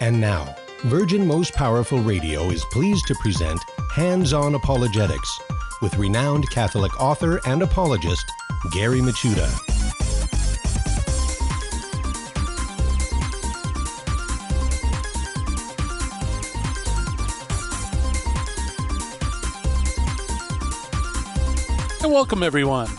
And now, Virgin Most Powerful Radio is pleased to present Hands-On Apologetics with renowned Catholic author and apologist, Gary Michuta. And welcome, everyone.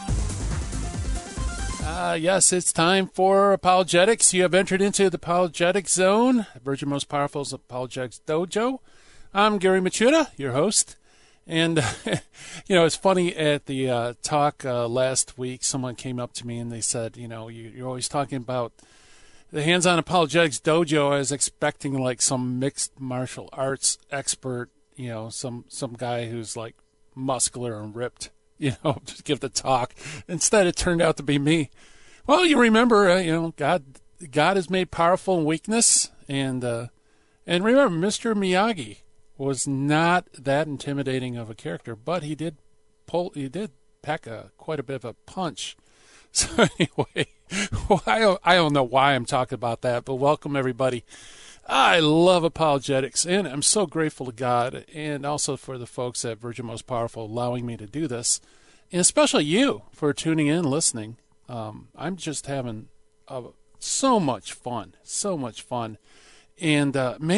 Yes, it's time for Apologetics. You have entered into the Apologetic Zone, Virgin Most Powerful's Apologetics Dojo. I'm Gary Michuta, your host. And, it's funny, at the talk last week, someone came up to me and they said, you're always talking about the Hands-On Apologetics Dojo. I was expecting like some mixed martial arts expert, some guy who's like muscular and ripped, just give the talk. Instead, it turned out to be me. Well, you remember, God is made powerful in weakness, and remember, Mr. Miyagi was not that intimidating of a character, but he did pack quite a bit of a punch. So anyway, I don't know why I'm talking about that, but welcome everybody. I love apologetics, and I'm so grateful to God, and also for the folks at Virgin Most Powerful allowing me to do this, and especially you for tuning in, listening. I'm just having so much fun. And,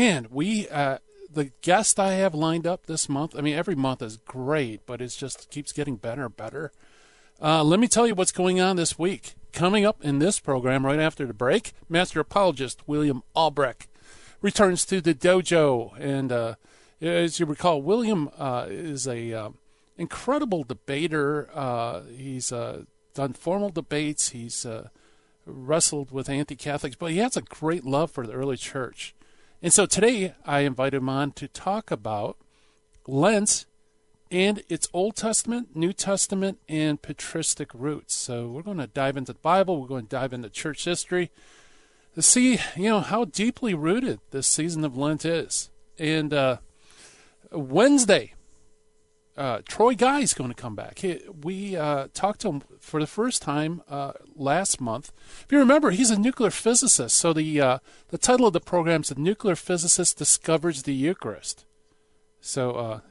the guest I have lined up this month, every month is great, but it just keeps getting better and better. Let me tell you what's going on this week. Coming up in this program right after the break, Master Apologist William Albrecht returns to the dojo. And as you recall, William is a incredible debater. He's done formal debates. He's wrestled with anti-Catholics, but he has a great love for the early church. And so today I invited him on to talk about Lent and its Old Testament, New Testament, and patristic roots. So we're going to dive into the Bible. We're going to dive into church history to see, how deeply rooted this season of Lent is. And Wednesday, Troy Guy is going to come back. We talked to him for the first time last month. If you remember, he's a nuclear physicist. So the title of the program is "The Nuclear Physicist Discovers the Eucharist." So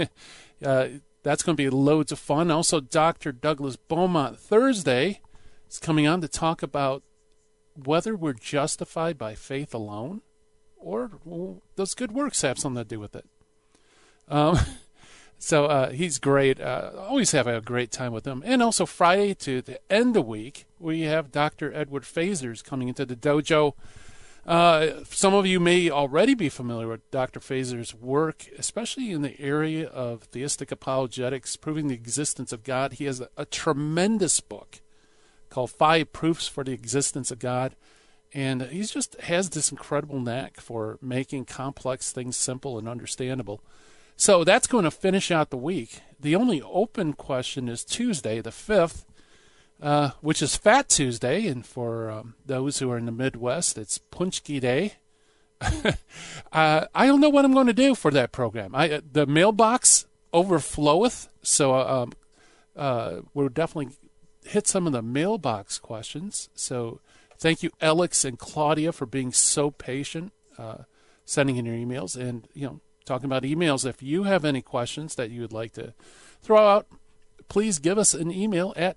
that's going to be loads of fun. Also, Dr. Douglas Beaumont Thursday is coming on to talk about whether we're justified by faith alone, or does good works have something to do with it. So he's great. Always have a great time with him. And also Friday to the end of the week, we have Dr. Edward Fazers coming into the dojo. Some of you may already be familiar with Dr. Fazers' work, especially in the area of theistic apologetics, proving the existence of God. He has a tremendous book called 5 Proofs for the Existence of God. And he just has this incredible knack for making complex things simple and understandable. So that's going to finish out the week. The only open question is Tuesday, the 5th, which is Fat Tuesday. And for those who are in the Midwest, it's Punchki Day. I don't know what I'm going to do for that program. The mailbox overfloweth, so we'll definitely hit some of the mailbox questions. So thank you, Alex and Claudia, for being so patient, sending in your emails. And, talking about emails, if you have any questions that you would like to throw out, please give us an email at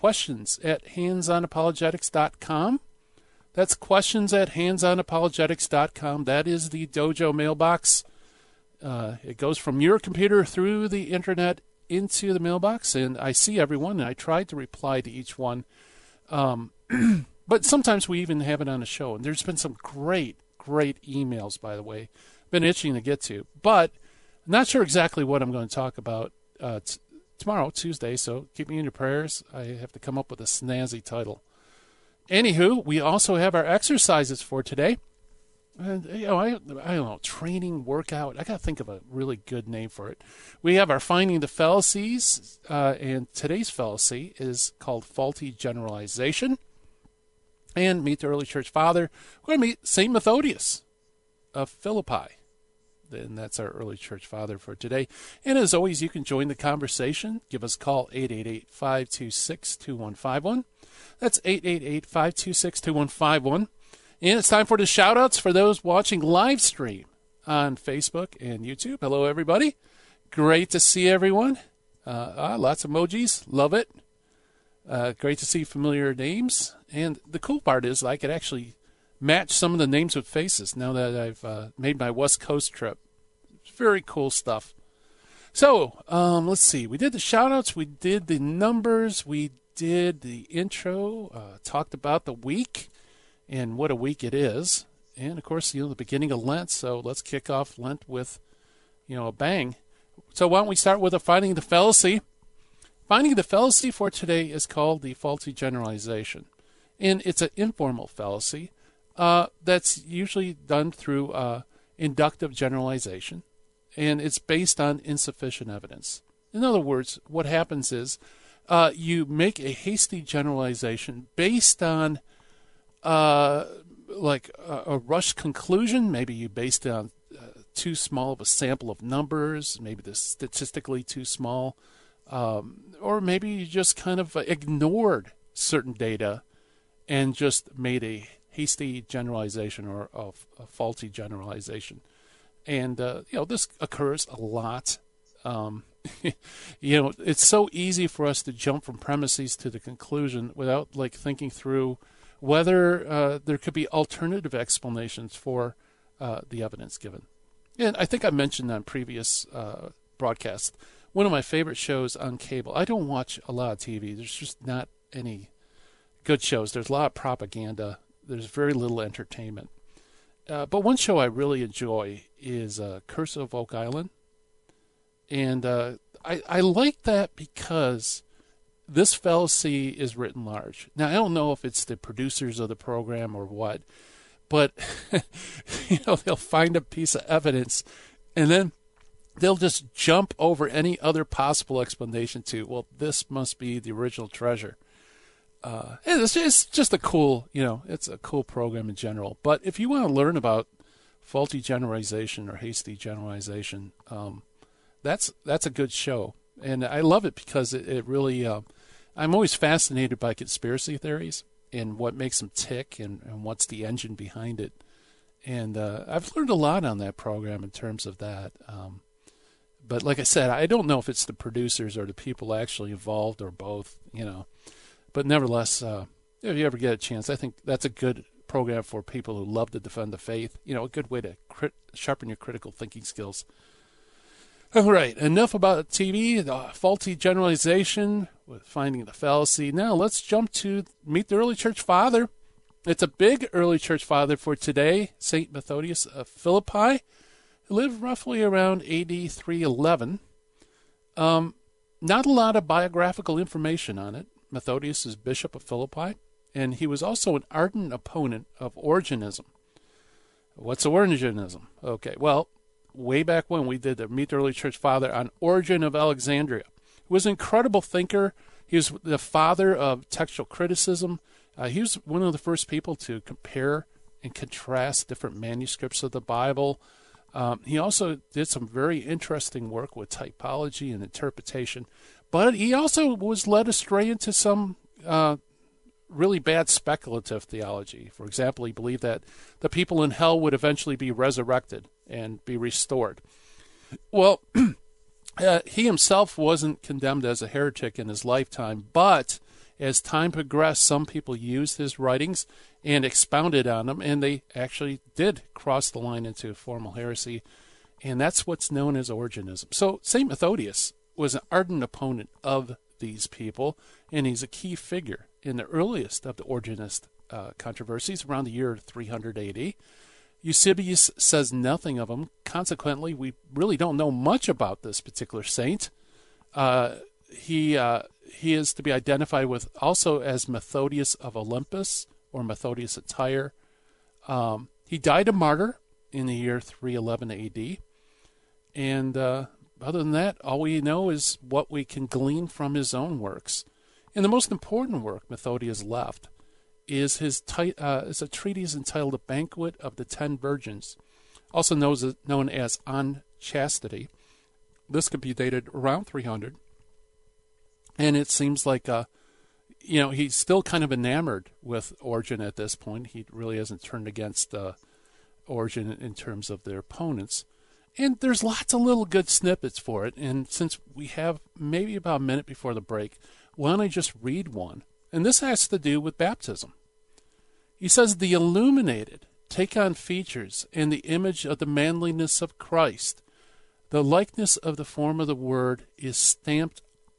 questions@handsonapologetics.com. That's questions@handsonapologetics.com. That is the dojo mailbox. It goes from your computer through the internet into the mailbox, and I see everyone, and I tried to reply to each one. But sometimes we even have it on the show, and there's been some great emails, by the way. Been itching to get to, but I'm not sure exactly what I'm going to talk about tomorrow, Tuesday, so keep me in your prayers. I have to come up with a snazzy title. Anywho, we also have our exercises for today. And, I don't know, training, workout. I got to think of a really good name for it. We have our Finding the Fallacies, and today's fallacy is called faulty generalization. And meet the early church father. We're going to meet St. Methodius of Philippi. And that's our early church father for today. And as always, you can join the conversation. Give us a call, 888-526-2151. That's 888-526-2151. And it's time for the shout-outs for those watching live stream on Facebook and YouTube. Hello, everybody. Great to see everyone. Lots of emojis. Love it. Great to see familiar names. And the cool part is I could actually match some of the names with faces now that I've made my West Coast trip. Very cool stuff. So, let's see. We did the shout-outs. We did the numbers. We did the intro. Talked about the week and what a week it is. And, of course, the beginning of Lent. So let's kick off Lent with, a bang. So why don't we start with a Finding the Fallacy. Finding the fallacy for today is called the faulty generalization. And it's an informal fallacy that's usually done through inductive generalization. And it's based on insufficient evidence. In other words, what happens is you make a hasty generalization based on a rushed conclusion. Maybe you based it on too small of a sample of numbers. Maybe they're statistically too small. Or maybe you just kind of ignored certain data and just made a hasty generalization or a faulty generalization. And, this occurs a lot. It's so easy for us to jump from premises to the conclusion without, thinking through whether there could be alternative explanations for the evidence given. And I think I mentioned on previous broadcasts, one of my favorite shows on cable. I don't watch a lot of TV. There's just not any good shows. There's a lot of propaganda. There's very little entertainment. But one show I really enjoy is Curse of Oak Island. And I like that because this fallacy is written large. Now, I don't know if it's the producers of the program or what, but they'll find a piece of evidence and then they'll just jump over any other possible explanation to, well, this must be the original treasure. It's just a cool, it's a cool program in general. But if you want to learn about faulty generalization or hasty generalization, that's a good show. And I love it because it really, I'm always fascinated by conspiracy theories and what makes them tick and what's the engine behind it. And I've learned a lot on that program in terms of that. But like I said, I don't know if it's the producers or the people actually involved or both, But nevertheless, if you ever get a chance, I think that's a good program for people who love to defend the faith. A good way to sharpen your critical thinking skills. All right, enough about TV, the faulty generalization with finding the fallacy. Now let's jump to meet the early church father. It's a big early church father for today, St. Methodius of Philippi, who lived roughly around AD 311. Not a lot of biographical information on it. Methodius is Bishop of Philippi, and he was also an ardent opponent of Origenism. What's Origenism? Okay, well, way back when we did the Meet the Early Church Father on Origen of Alexandria. He was an incredible thinker. He was the father of textual criticism. He was one of the first people to compare and contrast different manuscripts of the Bible. He also did some very interesting work with typology and interpretation. But he also was led astray into some really bad speculative theology. For example, he believed that the people in hell would eventually be resurrected and be restored. Well, he himself wasn't condemned as a heretic in his lifetime, but as time progressed, some people used his writings and expounded on them, and they actually did cross the line into formal heresy, and that's what's known as Origenism. So St. Methodius was an ardent opponent of these people, and he's a key figure in the earliest of the Origenist controversies around the year 300 AD. Eusebius says nothing of him. Consequently, we really don't know much about this particular saint. He is to be identified with also as Methodius of Olympus or Methodius of Tyre. He died a martyr in the year 311 AD. And other than that, all we know is what we can glean from his own works. And the most important work Methodius left is is a treatise entitled A Banquet of the 10 Virgins, also known as On Chastity. This could be dated around 300. And it seems like he's still kind of enamored with Origen at this point. He really hasn't turned against Origen in terms of their opponents. And there's lots of little good snippets for it. And since we have maybe about a minute before the break, why don't I just read one? And this has to do with baptism. He says, the illuminated take on features and the image of the manliness of Christ. The likeness of the form of the Word is stamped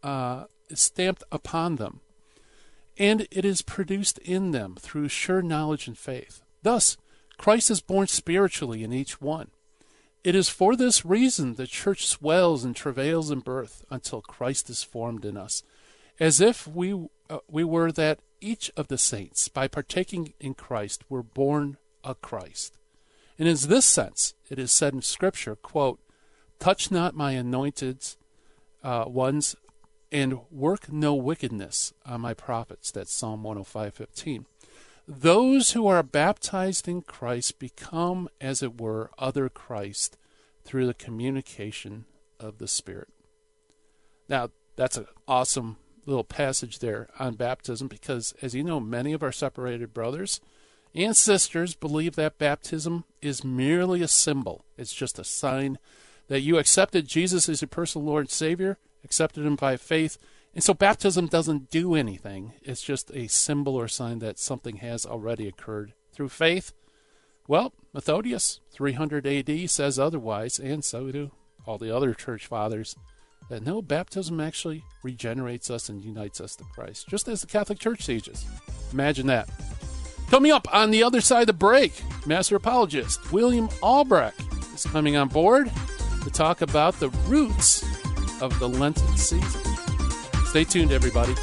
upon them, and it is produced in them through sure knowledge and faith. Thus, Christ is born spiritually in each one. It is for this reason the church swells and travails in birth until Christ is formed in us, as if we were that each of the saints, by partaking in Christ, were born of Christ. And in this sense, it is said in Scripture, quote, touch not my anointed ones, and work no wickedness on my prophets. That's Psalm 105:15. Those who are baptized in Christ become, as it were, other Christ through the communication of the Spirit. Now, that's an awesome little passage there on baptism because, as you know, many of our separated brothers and sisters believe that baptism is merely a symbol. It's just a sign that you accepted Jesus as your personal Lord and Savior, accepted him by faith. And so baptism doesn't do anything. It's just a symbol or sign that something has already occurred through faith. Well, Methodius, 300 AD, says otherwise, and so do all the other church fathers, that no, baptism actually regenerates us and unites us to Christ, just as the Catholic Church teaches. Imagine that. Coming up on the other side of the break, Master Apologist William Albrecht is coming on board to talk about the roots of the Lenten season. Stay tuned, everybody.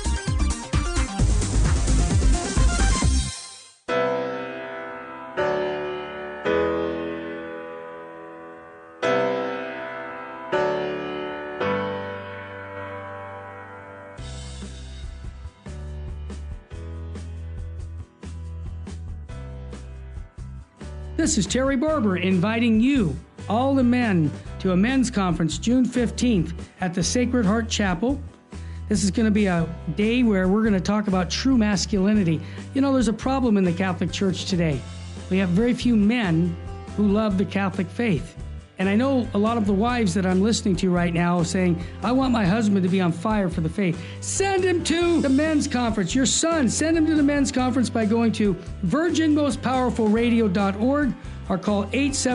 This is Terry Barber inviting you, all the men, to a men's conference June 15th at the Sacred Heart Chapel. This is going to be a day where we're going to talk about true masculinity. You know, there's a problem in the Catholic Church today. We have very few men who love the Catholic faith. And I know a lot of the wives that I'm listening to right now saying, I want my husband to be on fire for the faith. Send him to the men's conference. Your son, send him to the men's conference by going to virginmostpowerfulradio.org or call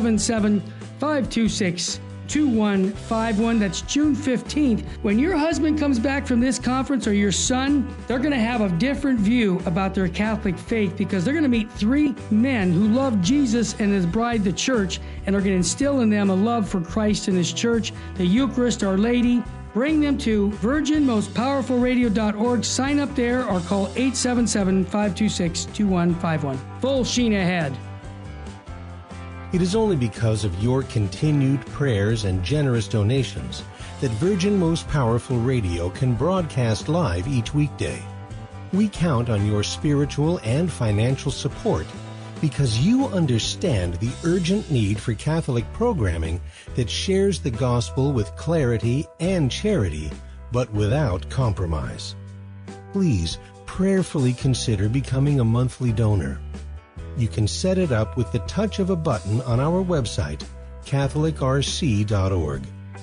877-526-2151. That's June 15th. When your husband comes back from this conference or your son, they're going to have a different view about their Catholic faith because they're going to meet three men who love Jesus and his bride, the church, and are going to instill in them a love for Christ and his church, the Eucharist, Our Lady. Bring them to virginmostpowerfulradio.org. Sign up there or call 877-526-2151. Full sheen ahead. It is only because of your continued prayers and generous donations that Virgin Most Powerful Radio can broadcast live each weekday. We count on your spiritual and financial support because you understand the urgent need for Catholic programming that shares the gospel with clarity and charity, but without compromise. Please prayerfully consider becoming a monthly donor. You can set it up with the touch of a button on our website, catholicrc.org.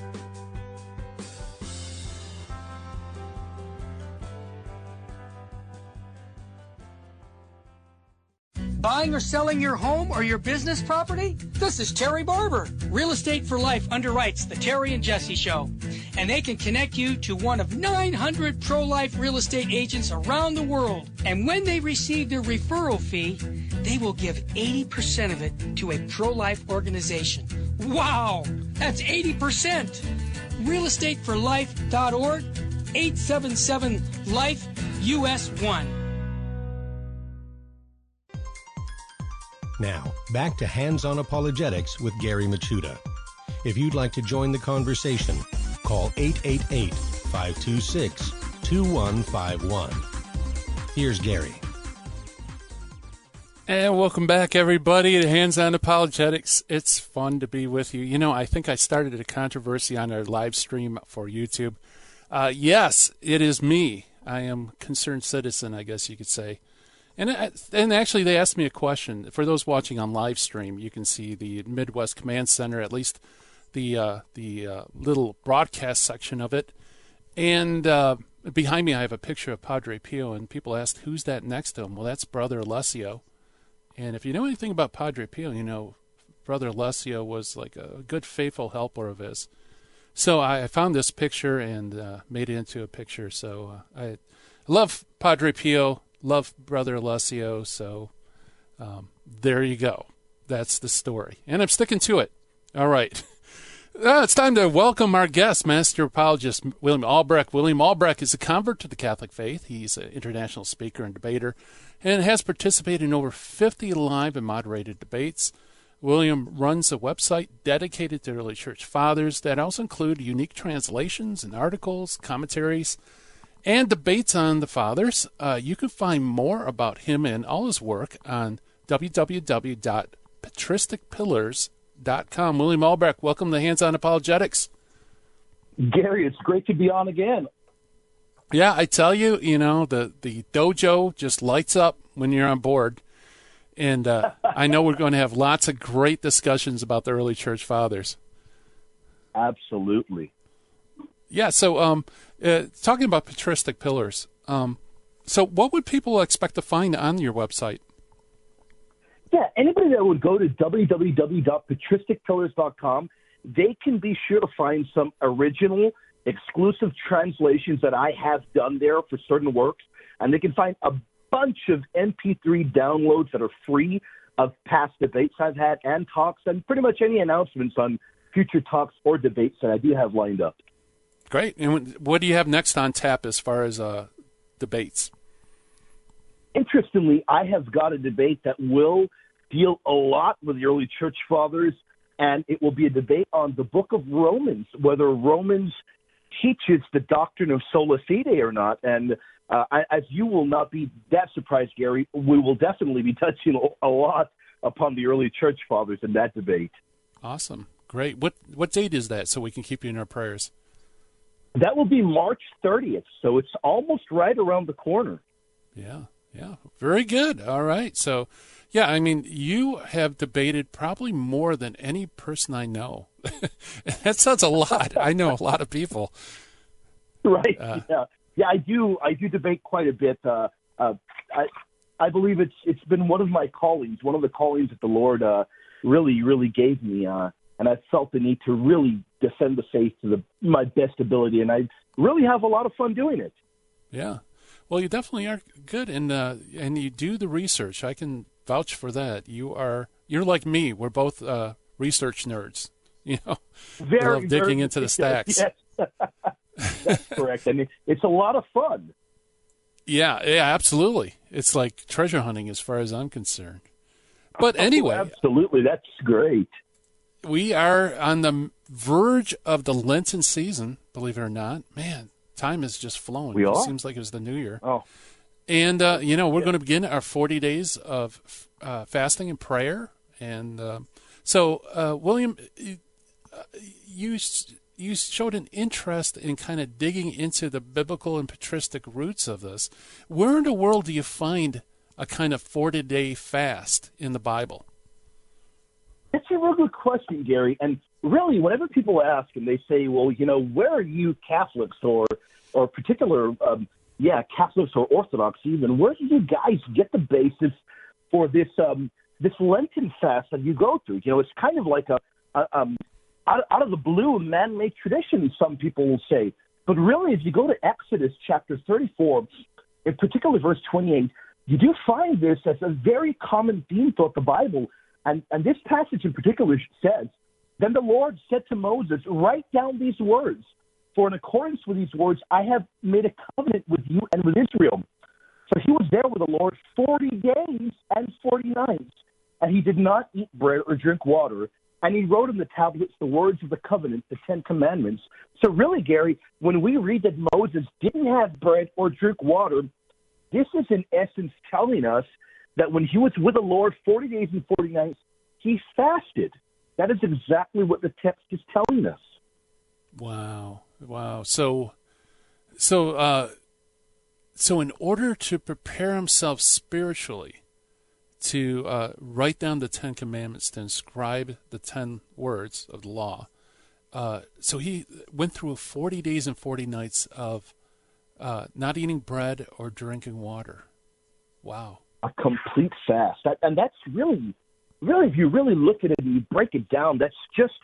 Buying or selling your home or your business property? This is Terry Barber. Real Estate for Life underwrites the Terry and Jesse Show, and they can connect you to one of 900 pro-life real estate agents around the world. And when they receive their referral fee, they will give 80% of it to a pro-life organization. Wow! That's 80%! realestateforlife.org, 877-LIFE-US1. Now, back to Hands-On Apologetics with Gary Machuda. If you'd like to join the conversation, call 888-526-2151. Here's Gary. And welcome back, everybody, to Hands-On Apologetics. It's fun to be with you. You know, I think I started a controversy on our live stream for YouTube. Yes, it is me. I am concerned citizen, I guess you could say. And actually, they asked me a question. For those watching on live stream, you can see the Midwest Command Center, at least the little broadcast section of it. And behind me, I have a picture of Padre Pio, and people asked, who's that next to him? Well, that's Brother Alessio. And if you know anything about Padre Pio, you know Brother Alessio was like a good, faithful helper of his. So I found this picture and made it into a picture. So I love Padre Pio, love Brother Alessio. So there you go. That's the story. And I'm sticking to it. All right. It's time to welcome our guest, Master Apologist William Albrecht. William Albrecht is a convert to the Catholic faith. He's an international speaker and debater and has participated in over 50 live and moderated debates. William runs a website dedicated to early church fathers that also include unique translations and articles, commentaries, and debates on the fathers. You can find more about him and all his work on www.patristicpillars.com. William Albrecht, welcome to Hands-On Apologetics. Gary, it's great to be on again. Yeah, I tell you, the dojo just lights up when you're on board. And I know we're going to have lots of great discussions about the early church fathers. Absolutely. Yeah, so talking about patristic pillars, so what would people expect to find on your website? Yeah, anybody that would go to www.patristicpillars.com, they can be sure to find some original, exclusive translations that I have done there for certain works, and they can find a bunch of MP3 downloads that are free of past debates I've had and talks, and pretty much any announcements on future talks or debates that I do have lined up. Great. And what do you have next on tap as far as debates? Interestingly, I have got a debate that will deal a lot with the early church fathers, and it will be a debate on the book of Romans, whether Romans teaches the doctrine of sola fide or not. And as you will not be that surprised, Gary, we will definitely be touching a lot upon the early church fathers in that debate. Awesome. Great. What date is that so we can keep you in our prayers? That will be March 30th, so it's almost right around the corner. Yeah. Very good. All right. So, yeah, I mean, you have debated probably more than any person I know. That sounds a lot. I know a lot of people. Right. Yeah, I do debate quite a bit. I believe it's been one of my callings, one of the callings that the Lord really gave me, and I felt the need to really defend the faith to my best ability, and I really have a lot of fun doing it. Yeah. Well, you definitely are good, and you do the research. I can vouch for that. You're like me. We're both research nerds. Very love digging into the stacks. Yes. That's correct. I mean, it's a lot of fun. Yeah, absolutely. It's like treasure hunting as far as I'm concerned. But anyway. Absolutely. That's great. We are on the verge of the Lenten season, believe it or not. Man, time is just flowing. We are? It seems like it was the New Year. Oh. And, we're going to begin our 40 days of fasting and prayer. And so, William, you showed an interest in kind of digging into the biblical and patristic roots of this. Where in the world do you find a kind of 40-day fast in the Bible? That's a real good question, Gary. And really, whenever people ask and they say, well, where are you Catholics or particular, Catholics or Orthodox even, where do you guys get the basis for this Lenten fast that you go through? It's kind of like out of the blue man-made tradition, some people will say. But really, if you go to Exodus chapter 34, in particular verse 28, you do find this as a very common theme throughout the Bible. And this passage in particular says, "Then the Lord said to Moses, write down these words, for in accordance with these words I have made a covenant with you and with Israel." So he was there with the Lord 40 days and 40 nights, and he did not eat bread or drink water. And he wrote in the tablets the words of the covenant, the 10 Commandments. So really, Gary, when we read that Moses didn't have bread or drink water, this is in essence telling us that when he was with the Lord 40 days and 40 nights, he fasted. That is exactly what the text is telling us. Wow. So So in order to prepare himself spiritually to write down the 10 Commandments, to inscribe the 10 words of the law, so he went through 40 days and 40 nights of not eating bread or drinking water. Wow. A complete fast. And that's really, if you really look at it and you break it down, that's just,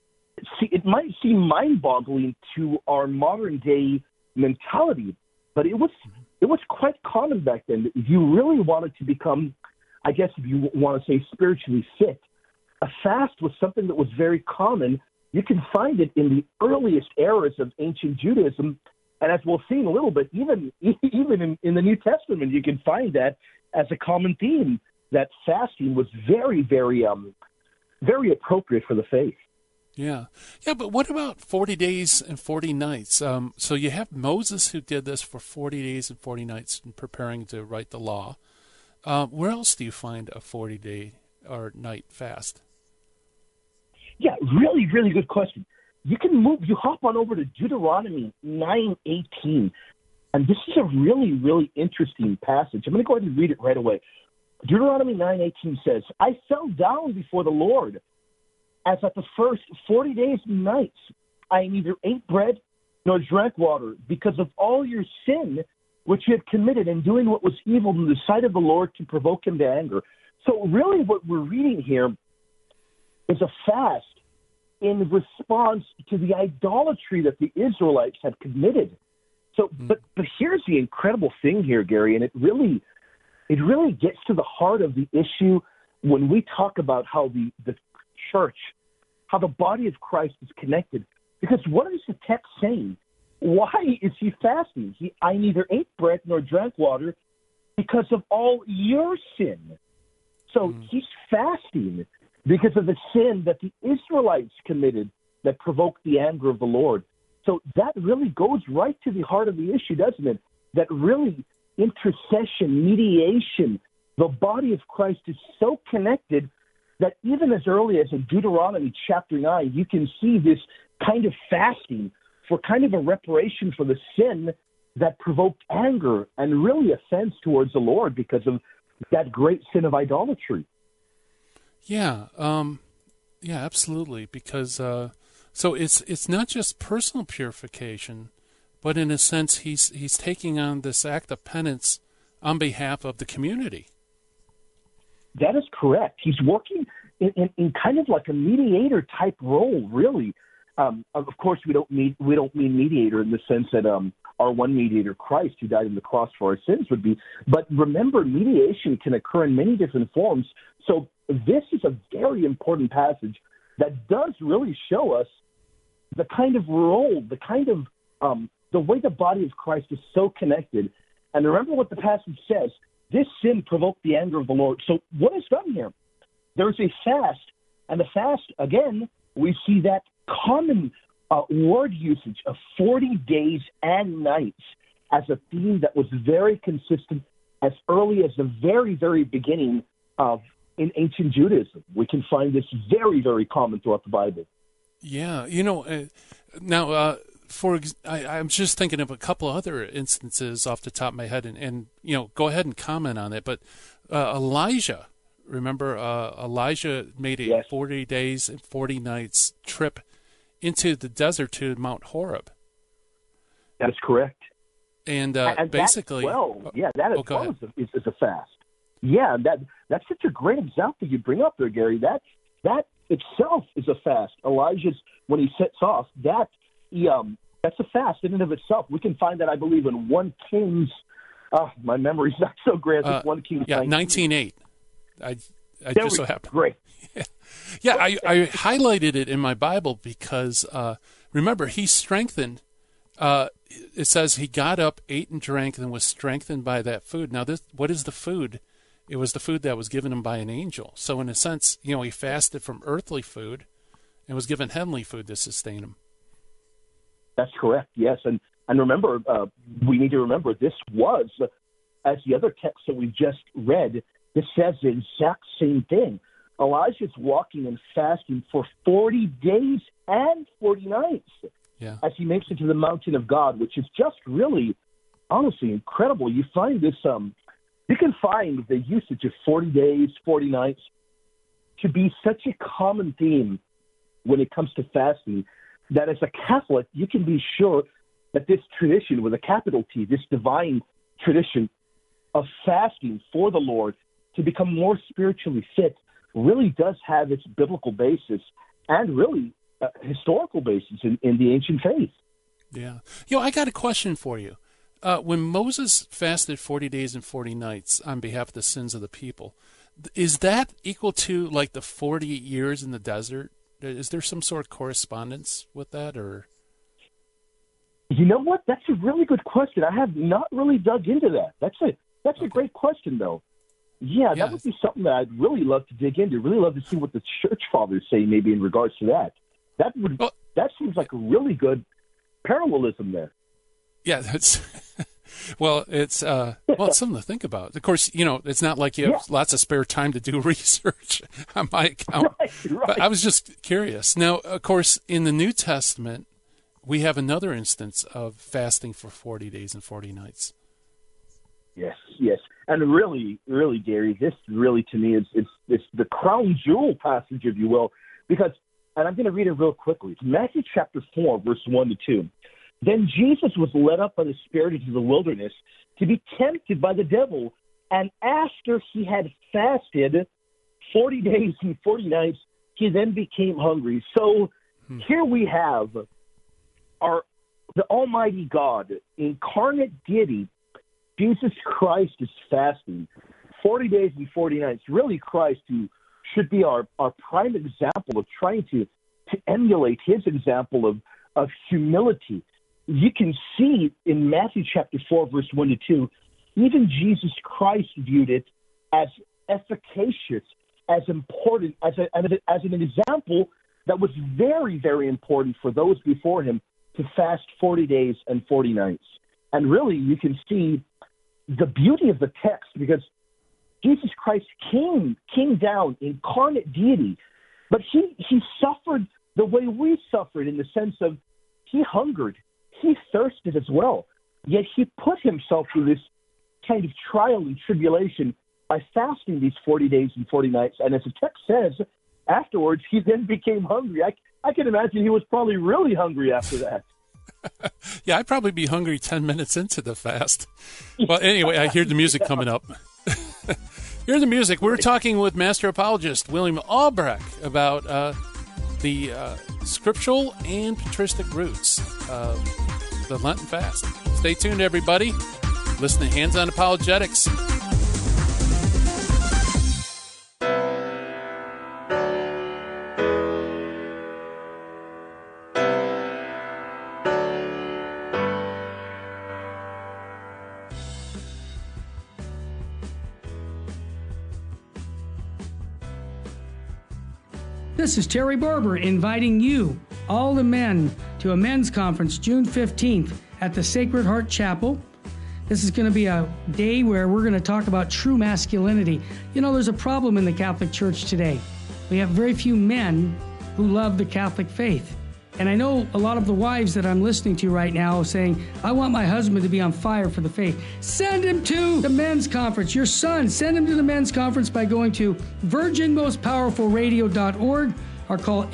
it might seem mind-boggling to our modern-day mentality, but it was quite common back then. If you really wanted to become, I guess if you want to say spiritually fit, a fast was something that was very common. You can find it in the earliest eras of ancient Judaism, and as we'll see in a little bit, even in the New Testament, you can find that as a common theme, that fasting was very, very, very appropriate for the faith. Yeah. Yeah, but what about 40 days and 40 nights? So you have Moses who did this for 40 days and 40 nights in preparing to write the law. Where else do you find a 40-day or night fast? Yeah, really, really good question. You hop on over to Deuteronomy 9:18, and this is a really, really interesting passage. I'm going to go ahead and read it right away. Deuteronomy 9:18 says, I fell down before the Lord, as at the first 40 days and nights I neither ate bread nor drank water, because of all your sin which you had committed in doing what was evil in the sight of the Lord to provoke him to anger. So really what we're reading here is a fast in response to the idolatry that the Israelites had committed. So, but here's the incredible thing here, Gary, and it really gets to the heart of the issue when we talk about how the church, how the body of Christ is connected. Because what is the text saying? Why is he fasting? I neither ate bread nor drank water because of all your sin. So he's fasting because of the sin that the Israelites committed that provoked the anger of the Lord. So that really goes right to the heart of the issue, doesn't it? That really intercession, mediation, the body of Christ is so connected that even as early as in Deuteronomy chapter 9, you can see this kind of fasting for kind of a reparation for the sin that provoked anger and really offense towards the Lord because of that great sin of idolatry. Yeah, absolutely. Because so it's not just personal purification, but in a sense he's taking on this act of penance on behalf of the community. That is correct. He's working in kind of like a mediator type role, really. Of course, we don't mean mediator in the sense that our one mediator, Christ, who died on the cross for our sins, would be. But remember, mediation can occur in many different forms. So this is a very important passage that does really show us the kind of role, the kind of the way the body of Christ is so connected. And remember what the passage says. This sin provoked the anger of the Lord. So what is done here? There's a fast, and the fast, again, we see that common word usage of 40 days and nights as a theme that was very consistent as early as the very, very beginning of in ancient Judaism. We can find this very, very common throughout the Bible. Yeah, now I'm just thinking of a couple other instances off the top of my head, and go ahead and comment on it. But Elijah, remember, Elijah made a 40 days and 40 nights trip into the desert to Mount Horeb. That is correct. And basically, that is a fast. Yeah, that's such a great example you bring up there, Gary. That itself is a fast. Elijah's, when he sets off, that's a fast in and of itself. We can find that, I believe, in 1 Kings. My memory's not so great. 1 Kings. 19:8. I just so happened. Great. Yeah, I highlighted it in my Bible because remember, he strengthened. It says he got up, ate and drank, and was strengthened by that food. Now, what is the food? It was the food that was given him by an angel. So in a sense, he fasted from earthly food and was given heavenly food to sustain him. That's correct, yes. And remember, we need to remember this was, as the other text that we just read, this says the exact same thing. Elijah's walking and fasting for 40 days and 40 nights as he makes it to the mountain of God, which is just really honestly incredible. You find this, you can find the usage of 40 days, 40 nights to be such a common theme when it comes to fasting that as a Catholic, you can be sure that this tradition with a capital T, this divine tradition of fasting for the Lord to become more spiritually fit really does have its biblical basis and really historical basis in the ancient faith. Yeah. I got a question for you. When Moses fasted 40 days and 40 nights on behalf of the sins of the people, is that equal to like the 40 years in the desert? Is there some sort of correspondence with that, or? You know what? That's a really good question. I have not really dug into that. That's a great question, though. Yeah, that would be something that I'd really love to dig into. Really love to see what the church fathers say, maybe in regards to that. That seems like a really good parallelism there. Yeah, that's it's something to think about. Of course, it's not like you have lots of spare time to do research on my account. Right. But I was just curious. Now, of course, in the New Testament, we have another instance of fasting for 40 days and 40 nights. Yes. And really, really, Gary, this really to me is the crown jewel passage, if you will, because, and I'm going to read it real quickly. It's Matthew chapter 4, verse 1 to 2. Then Jesus was led up by the Spirit into the wilderness to be tempted by the devil, and after he had fasted 40 days and 40 nights, he then became hungry. So here we have the Almighty God, incarnate deity, Jesus Christ is fasting 40 days and 40 nights. Really, Christ, who should be our prime example of trying to emulate his example of humility. You can see in Matthew chapter 4, verse 1 to 2, even Jesus Christ viewed it as efficacious, as important, as an example that was very, very important for those before him to fast 40 days and 40 nights. And really, you can see the beauty of the text because Jesus Christ came down, incarnate deity, but he suffered the way we suffered in the sense of he hungered, he thirsted as well, yet he put himself through this kind of trial and tribulation by fasting these 40 days and 40 nights. And as the text says, afterwards, he then became hungry. I can imagine he was probably really hungry after that. Yeah, I'd probably be hungry 10 minutes into the fast. Well, anyway, I hear the music coming up. Here's the music. We're talking with Master Apologist William Albrecht about the scriptural and patristic roots of the Lenten fast. Stay tuned, everybody. Listen to Hands on Apologetics. This is Terry Barber inviting you, all the men, to a men's conference June 15th at the Sacred Heart Chapel. This is going to be a day where we're going to talk about true masculinity. There's a problem in the Catholic Church today. We have very few men who love the Catholic faith. And I know a lot of the wives that I'm listening to right now saying, I want my husband to be on fire for the faith. Send him to the men's conference. Your son, send him to the men's conference by going to virginmostpowerfulradio.org or call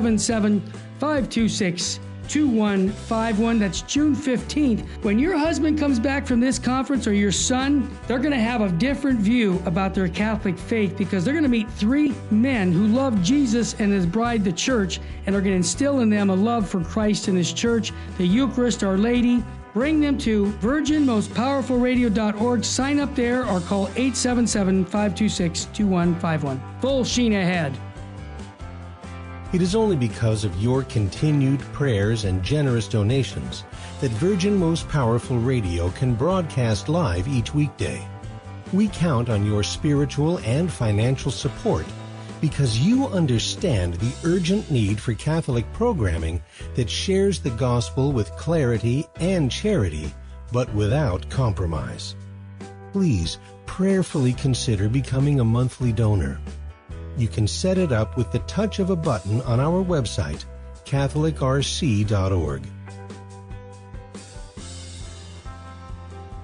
877-526-2151. That's June 15th. When your husband comes back from this conference or your son, they're going to have a different view about their Catholic faith because they're going to meet three men who love Jesus and his bride, the church, and are going to instill in them a love for Christ and his church, the Eucharist, Our Lady. Bring them to virginmostpowerfulradio.org. Sign up there or call 877-526-2151. Full sheen ahead. It is only because of your continued prayers and generous donations that Virgin Most Powerful Radio can broadcast live each weekday. We count on your spiritual and financial support because you understand the urgent need for Catholic programming that shares the gospel with clarity and charity, but without compromise. Please prayerfully consider becoming a monthly donor. You can set it up with the touch of a button on our website, CatholicRC.org.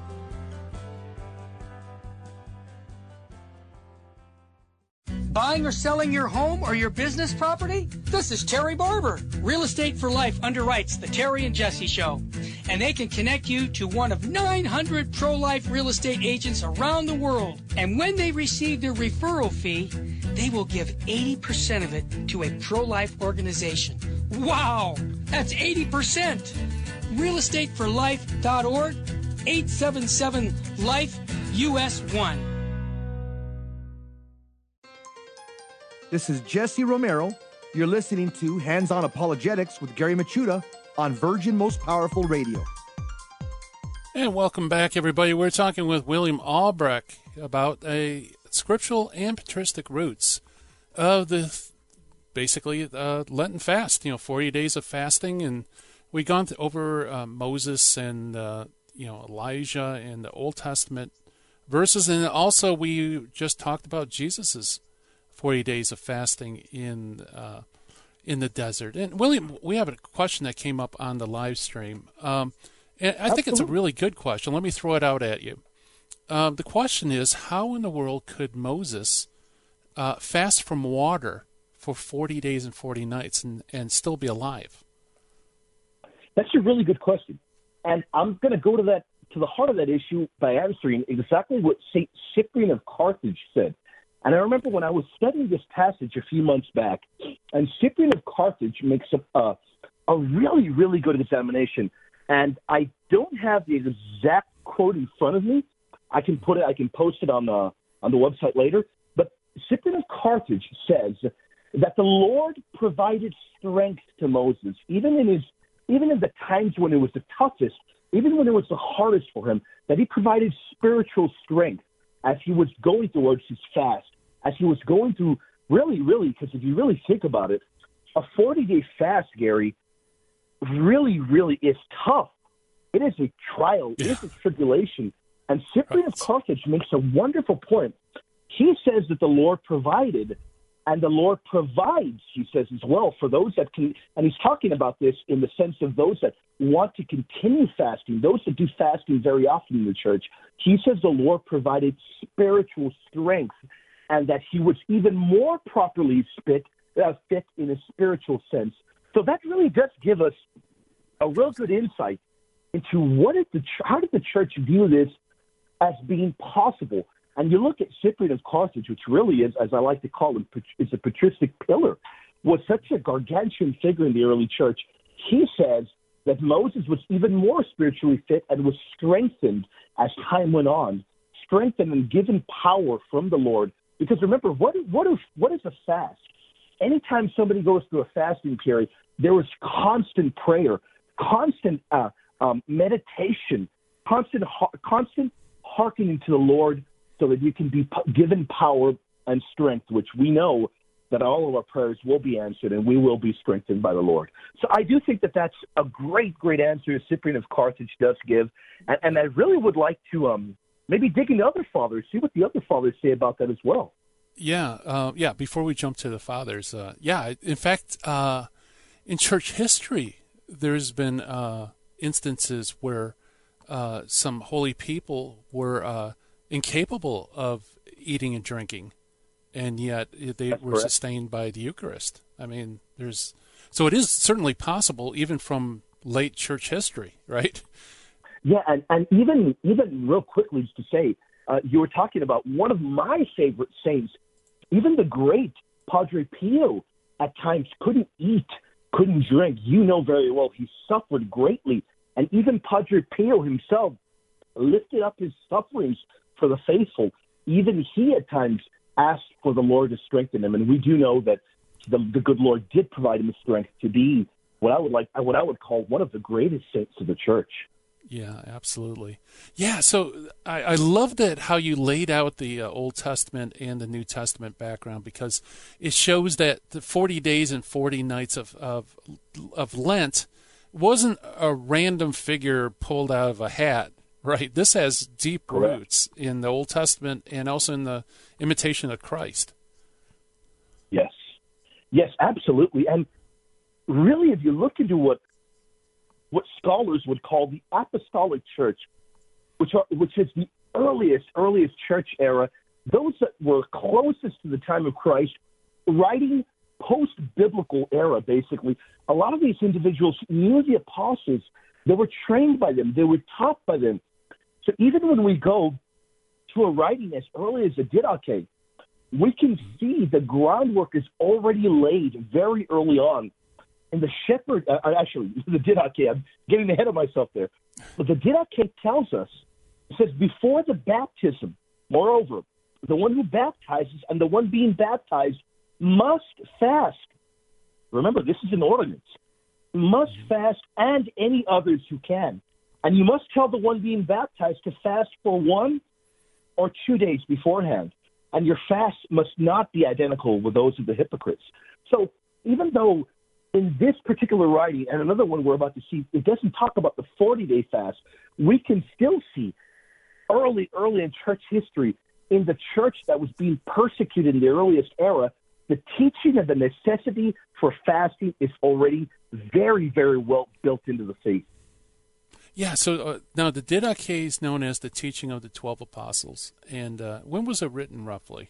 Buying or selling your home or your business property? This is Terry Barber. Real Estate for Life underwrites the Terry and Jesse Show. And they can connect you to one of 900 pro-life real estate agents around the world. And when they receive their referral fee, they will give 80% of it to a pro-life organization. Wow! That's 80%! realestateforlife.org, 877-LIFE-US1. This is Jesse Romero. You're listening to Hands-On Apologetics with Gary Machuda on Virgin Most Powerful Radio. And welcome back, everybody. We're talking with William Albrecht about a scriptural and patristic roots of the basically Lenten fast. 40 days of fasting, and we've gone over Moses and Elijah and the Old Testament verses, and also we just talked about Jesus's 40 days of fasting in the desert. And William, we have a question that came up on the live stream. And I think it's a really good question. Let me throw it out at you. The question is, how in the world could Moses fast from water for 40 days and 40 nights and still be alive? That's a really good question. And I'm going to go to the heart of that issue by answering exactly what St. Cyprian of Carthage said. And I remember when I was studying this passage a few months back, and Cyprian of Carthage makes a really, really good examination. And I don't have the exact quote in front of me. I can post it on the website later. But Cyprian of Carthage says that the Lord provided strength to Moses, even in the times when it was the toughest, even when it was the hardest for him, that he provided spiritual strength as he was going towards his fast, as he was going through really, because if you really think about it, a 40-day fast, Gary, really, really is tough. It is a trial. It is a tribulation. And Cyprian of Carthage makes a wonderful point. He says that the Lord provided, and the Lord provides, he says as well, for those that can, and he's talking about this in the sense of those that want to continue fasting, those that do fasting very often in the church. He says the Lord provided spiritual strength, and that he was even more properly fit in a spiritual sense. So that really does give us a real good insight into how did the church view this as being possible. And you look at Cyprian of Carthage, which really is, as I like to call him, is a patristic pillar, was such a gargantuan figure in the early church. He says that Moses was even more spiritually fit and was strengthened as time went on, strengthened and given power from the Lord. Because remember, what is a fast? Anytime somebody goes through a fasting period, there is constant prayer, constant meditation, constant hearkening to the Lord, so that you can be given power and strength, which we know that all of our prayers will be answered and we will be strengthened by the Lord. So I do think that that's a great, great answer Cyprian of Carthage does give. And I really would like to maybe dig into other fathers, see what the other fathers say about that as well. Yeah. Before we jump to the fathers, in fact, in church history, there's been instances where some holy people were incapable of eating and drinking, and yet they were sustained by the Eucharist. I mean, so it is certainly possible, even from late church history, right? Yeah, and even real quickly just to say, you were talking about one of my favorite saints. Even the great Padre Pio at times couldn't eat, couldn't drink. You know very well he suffered greatly, and even Padre Pio himself lifted up his sufferings for the faithful. Even he at times asked for the Lord to strengthen him, and we do know that the good Lord did provide him the strength to be what I would call one of the greatest saints of the church. Yeah, absolutely. Yeah, so I love that how you laid out the Old Testament and the New Testament background, because it shows that the 40 days and 40 nights of Lent wasn't a random figure pulled out of a hat, right? This has deep roots in the Old Testament and also in the imitation of Christ. Yes, absolutely. And really, if you look into what scholars would call the Apostolic Church, which is the earliest church era those that were closest to the time of Christ, writing post-biblical era, basically, a lot of these individuals knew the apostles. They were trained by them. They were taught by them. So even when we go to a writing as early as the Didache, we can see the groundwork is already laid very early on. And the shepherd, the Didache, I'm getting ahead of myself there. But the Didache tells us, it says, before the baptism, moreover, the one who baptizes and the one being baptized must fast. Remember, this is an ordinance. Must fast, and any others who can. And you must tell the one being baptized to fast for 1 or 2 days beforehand. And your fast must not be identical with those of the hypocrites. So even though in this particular writing, and another one we're about to see, it doesn't talk about the 40-day fast, we can still see early in church history, in the church that was being persecuted in the earliest era, the teaching of the necessity for fasting is already very, very well built into the faith. Yeah, so now the Didache is known as the teaching of the 12 apostles. And when was it written roughly?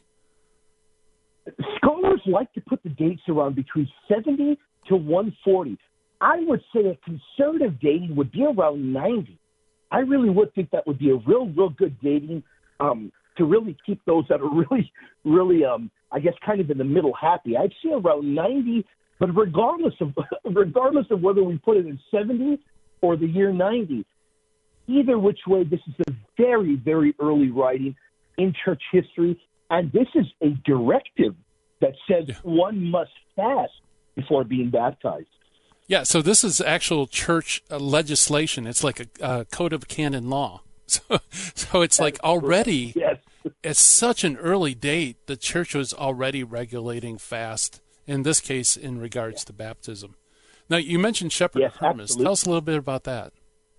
Scholars like to put the dates around between 70 to 140. I would say a conservative dating would be around 90. I really would think that would be a real good dating to really keep those that are really, I guess, kind of in the middle happy. I'd say around 90, but regardless of whether we put it in 70 or the year 90, either which way, this is a very, very early writing in church history, and this is a directive that says one must fast before being baptized. Yeah, so this is actual church legislation. It's like a code of canon law. So it's like already, yes. At such an early date, the church was already regulating fast, in this case, in regards to baptism. Now, you mentioned Shepherd of Hermas. Absolutely. Tell us a little bit about that.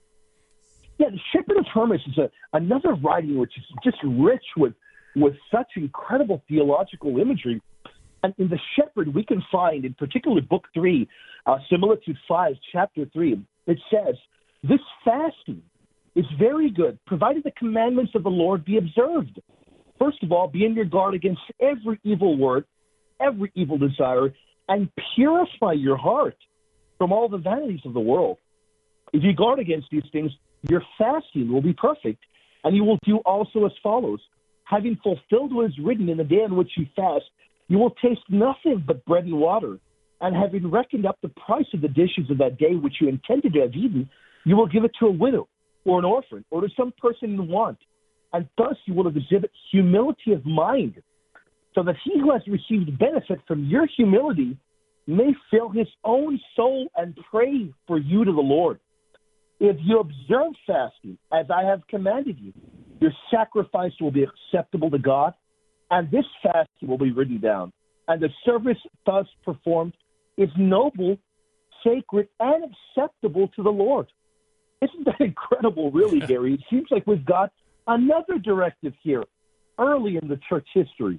Yeah, the Shepherd of Hermas is another writing which is just rich with such incredible theological imagery. And in the Shepherd, we can find, in particular, Book 3, Similitude 5, Chapter 3, it says, this fasting is very good, provided the commandments of the Lord be observed. First of all, be on your guard against every evil word, every evil desire, and purify your heart from all the vanities of the world. If you guard against these things, your fasting will be perfect, and you will do also as follows. Having fulfilled what is written in the day on which you fast, you will taste nothing but bread and water. And having reckoned up the price of the dishes of that day which you intended to have eaten, you will give it to a widow or an orphan or to some person in want. And thus you will exhibit humility of mind, so that he who has received benefit from your humility may fill his own soul and pray for you to the Lord. If you observe fasting, as I have commanded you, your sacrifice will be acceptable to God, and this fasting will be written down. And the service thus performed is noble, sacred, and acceptable to the Lord. Isn't that incredible, really, Gary? It seems like we've got another directive here early in the church history.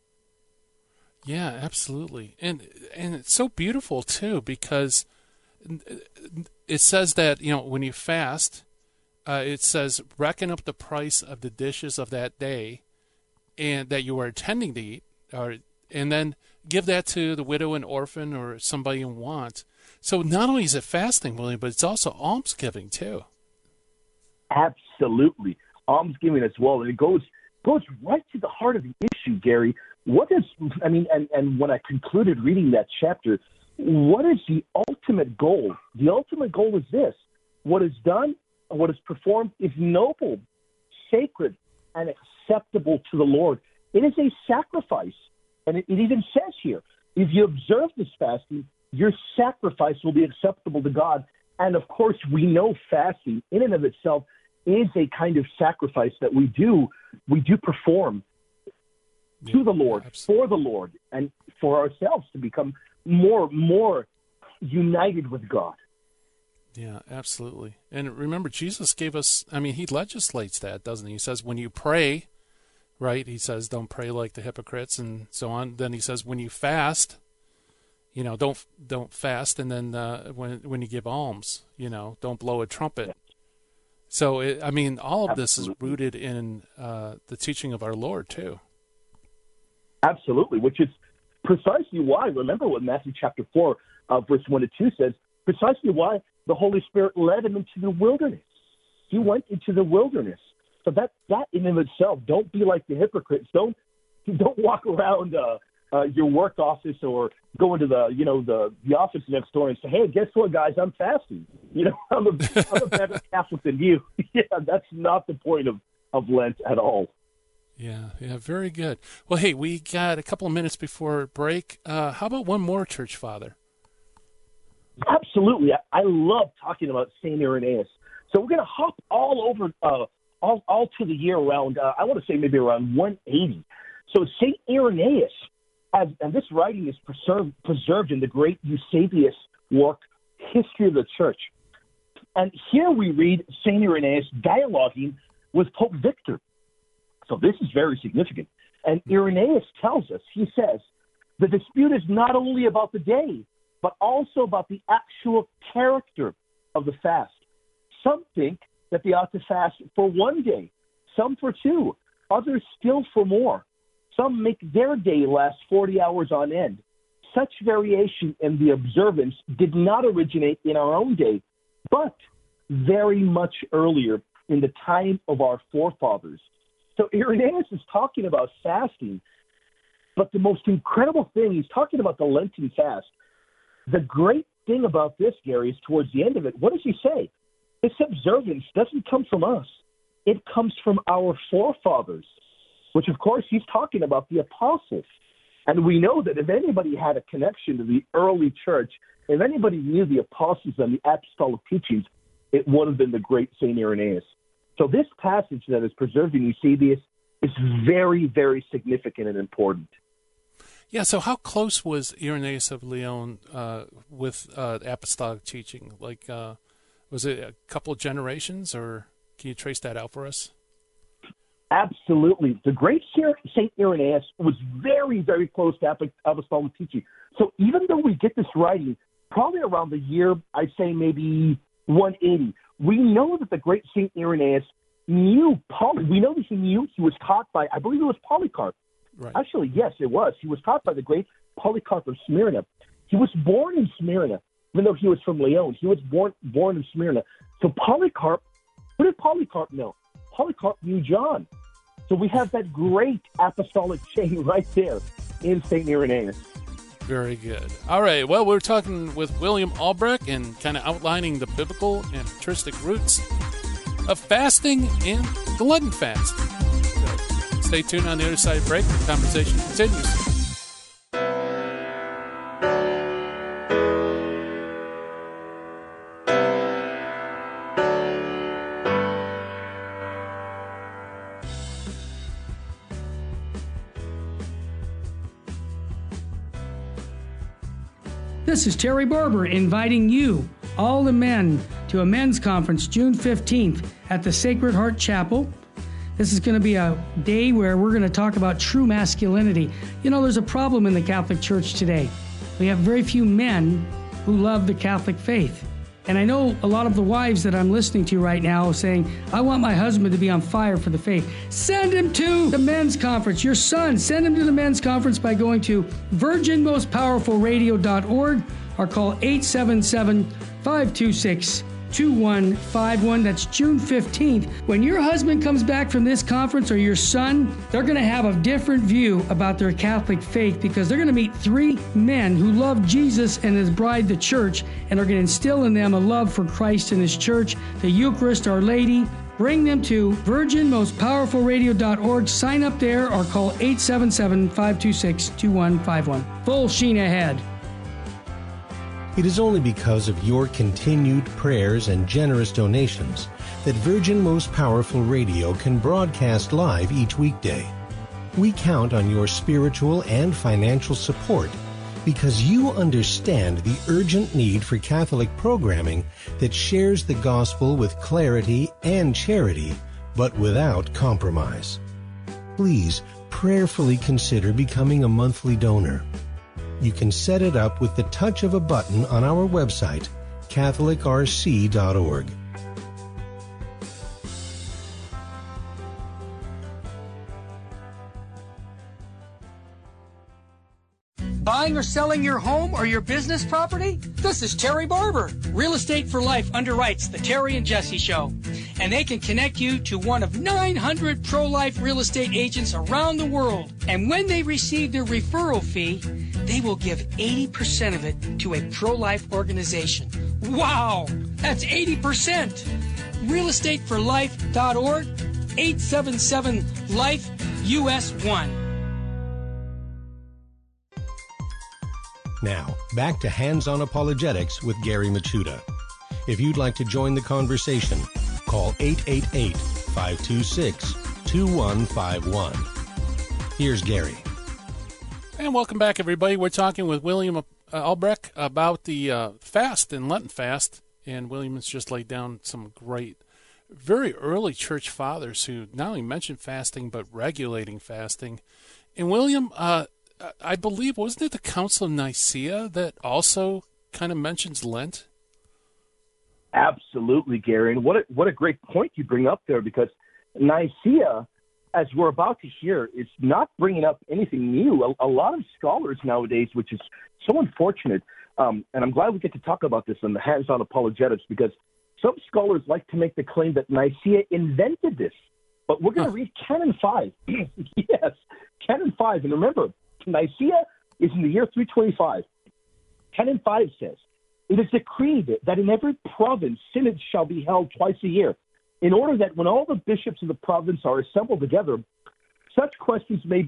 Yeah, absolutely. And it's so beautiful, too, because it says that, when you fast, it says, reckon up the price of the dishes of that day and that you are intending to eat, and then give that to the widow and orphan or somebody in want. So not only is it fasting, William, but it's also almsgiving, too. Absolutely. Almsgiving as well. And it goes right to the heart of the issue, Gary. And when I concluded reading that chapter, what is the ultimate goal? The ultimate goal is this. What is done and what is performed is noble, sacred, and acceptable to the Lord. It is a sacrifice. And it even says here, if you observe this fasting, your sacrifice will be acceptable to God. And, of course, we know fasting in and of itself is a kind of sacrifice that we do perform to the Lord, for the Lord, and for ourselves to become more united with God. Yeah, absolutely. And remember, Jesus gave us, he legislates that, doesn't he? He says, when you pray, right, he says, don't pray like the hypocrites and so on. Then he says, when you fast, don't fast. And then when you give alms, don't blow a trumpet. So, all of this is rooted in the teaching of our Lord, too. Absolutely, which is precisely why, remember what Matthew chapter 4, verse 1 to 2 says, precisely why the Holy Spirit led him into the wilderness. He went into the wilderness. So that in and of itself, don't be like the hypocrites. Don't walk around your work office or go into the office next door and say, hey, guess what, guys, I'm fasting. I'm a better Catholic than you. Yeah, that's not the point of Lent at all. Yeah, very good. Well, hey, we got a couple of minutes before break. How about one more church father? Absolutely. I love talking about St. Irenaeus. So we're going to hop all over, all to the year around, I want to say maybe around 180. So St. Irenaeus, and this writing is preserved in the great Eusebius work, History of the Church. And here we read St. Irenaeus dialoguing with Pope Victor. So this is very significant. And Irenaeus tells us, he says, the dispute is not only about the day, but also about the actual character of the fast. Some think that they ought to fast for 1 day, some for 2, others still for more. Some make their day last 40 hours on end. Such variation in the observance did not originate in our own day, but very much earlier in the time of our forefathers. So Irenaeus is talking about fasting, but the most incredible thing, he's talking about the Lenten fast. The great thing about this, Gary, is towards the end of it, what does he say? This observance doesn't come from us. It comes from our forefathers, which, of course, he's talking about the apostles. And we know that if anybody had a connection to the early church, if anybody knew the apostles and the apostolic teachings, it would have been the great St. Irenaeus. So this passage that is preserved in Eusebius is very, very significant and important. Yeah, so how close was Irenaeus of Lyon with apostolic teaching? Like, was it a couple of generations, or can you trace that out for us? Absolutely. The great St. Irenaeus was very, very close to apostolic teaching. So even though we get this writing probably around the year, I'd say maybe 180, we know that the great St. Irenaeus knew we know that he was taught by, I believe it was Polycarp. Right. Actually, yes, it was. He was taught by the great Polycarp of Smyrna. He was born in Smyrna, even though he was from Lyon. He was born in Smyrna. So Polycarp, who did Polycarp know? Polycarp knew John. So we have that great apostolic chain right there in St. Irenaeus. Very good. All right. Well, we're talking with William Albrecht and kind of outlining the biblical and patristic roots of fasting and the Lenten fast. So stay tuned. On the other side of break. The conversation continues. This is Terry Barber inviting you, all the men, to a men's conference June 15th at the Sacred Heart Chapel. This is going to be a day where we're going to talk about true masculinity. You know, there's a problem in the Catholic Church today. We have very few men who love the Catholic faith. And I know a lot of the wives that I'm listening to right now saying, I want my husband to be on fire for the faith. Send him to the men's conference. Your son, send him to the men's conference by going to virginmostpowerfulradio.org or call 877-526-2151. That's June 15th. When your husband comes back from this conference, or your son, they're going to have a different view about their Catholic faith, because they're going to meet 3 men who love Jesus and his bride, the church, and are going to instill in them a love for Christ and his church, the Eucharist, Our Lady. Bring them to virginmostpowerfulradio.org. Sign up there or call 877-526-2151. Full sheen ahead. It is only because of your continued prayers and generous donations that Virgin Most Powerful Radio can broadcast live each weekday. We count on your spiritual and financial support because you understand the urgent need for Catholic programming that shares the gospel with clarity and charity, but without compromise. Please prayerfully consider becoming a monthly donor. You can set it up with the touch of a button on our website, catholicrc.org. Buying or selling your home or your business property? This is Terry Barber. Real Estate for Life underwrites the Terry and Jesse Show. And they can connect you to one of 900 pro-life real estate agents around the world. And when they receive their referral fee, they will give 80% of it to a pro-life organization. Wow! That's 80%! realestateforlife.org, 877-LIFE-US1. Now, back to Hands-On Apologetics with Gary Machuda. If you'd like to join the conversation, call 888-526-2151. Here's Gary. And welcome back, everybody. We're talking with William Albrecht about the fast and Lenten fast. And William has just laid down some great, very early church fathers who not only mentioned fasting, but regulating fasting. And William, I believe, wasn't it the Council of Nicaea that also kind of mentions Lent? Absolutely, Gary. And what a great point you bring up there, because Nicaea, as we're about to hear, is not bringing up anything new. A lot of scholars nowadays, which is so unfortunate, and I'm glad we get to talk about this on the Hands-On Apologetics, because some scholars like to make the claim that Nicaea invented this. But we're going to read Canon 5. Yes, Canon 5. And remember, Nicaea is in the year 325. Canon 5 says, "It is decreed that in every province synods shall be held twice a year, in order that when all the bishops of the province are assembled together, such questions may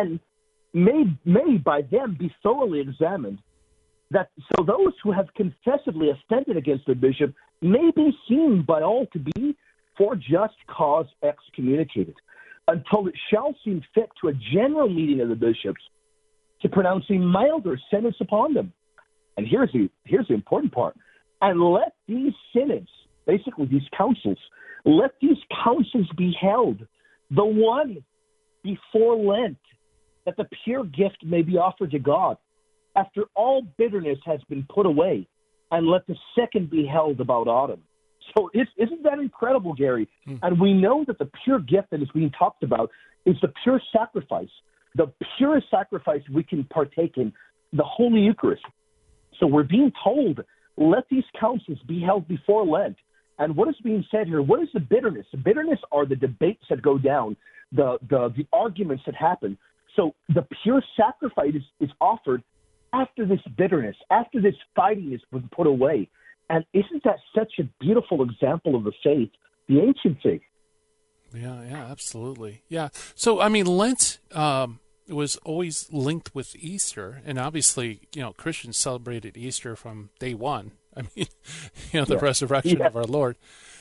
by them be thoroughly examined, that so those who have confessedly offended against the bishop may be seen by all to be for just cause excommunicated, until it shall seem fit to a general meeting of the bishops to pronounce a milder sentence upon them." And here's the important part. "And let these synods," basically these councils, "let these councils be held, the one before Lent, that the pure gift may be offered to God, after all bitterness has been put away, and let the second be held about autumn." So isn't that incredible, Gary? And we know that the pure gift that is being talked about is the pure sacrifice, the purest sacrifice we can partake in, the Holy Eucharist. So we're being told, let these councils be held before Lent. And what is being said here? What is the bitterness? The bitterness are the debates that go down, the arguments that happen. So the pure sacrifice is offered after this bitterness, after this fighting has been put away. And isn't that such a beautiful example of the faith, the ancient faith? Yeah, absolutely. Yeah. So, I mean, Lent was always linked with Easter, and obviously, Christians celebrated Easter from day one. I mean, the resurrection of our Lord.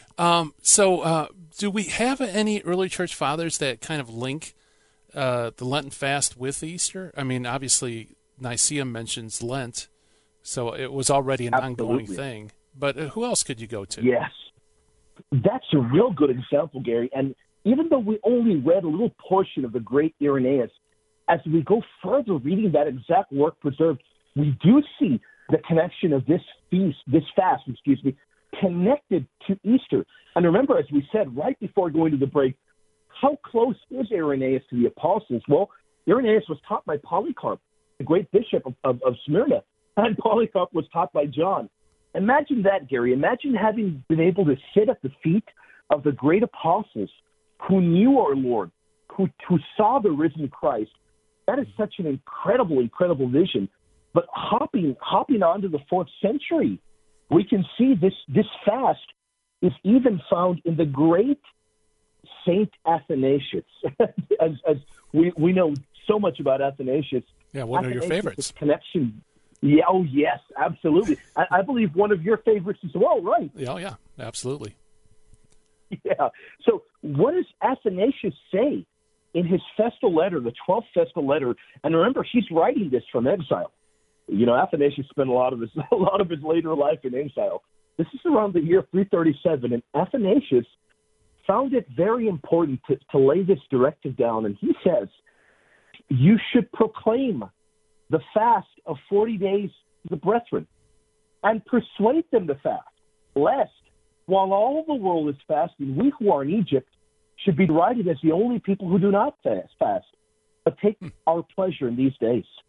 So, do we have any early church fathers that kind of link the Lenten fast with Easter? I mean, obviously, Nicaea mentions Lent, so it was already an ongoing thing. But who else could you go to? Yes. That's a real good example, Gary. And even though we only read a little portion of the great Irenaeus, as we go further reading that exact work preserved, we do see the connection of this fast, connected to Easter. And remember, as we said right before going to the break, how close is Irenaeus to the apostles? Well, Irenaeus was taught by Polycarp, the great bishop of Smyrna, and Polycarp was taught by John. Imagine that, Gary. Imagine having been able to sit at the feet of the great apostles who knew our Lord, who saw the risen Christ. That is such an incredible, incredible vision. But hopping on to the 4th century, we can see this fast is even found in the great Saint Athanasius. as we know so much about Athanasius. Yeah, one of your favorites. Connection. Yeah, oh, yes, absolutely. I believe one of your favorites as well, right? Oh, yeah, absolutely. Yeah. So what does Athanasius say in his festal letter, the 12th festal letter? And remember, he's writing this from exile. Athanasius spent a lot of his later life in exile. This is around the year 337, and Athanasius found it very important to lay this directive down. And he says, you should proclaim the fast of 40 days to the brethren, and persuade them to fast, lest, while all the world is fasting, we who are in Egypt should be derided as the only people who do not fast, but take our pleasure in these days.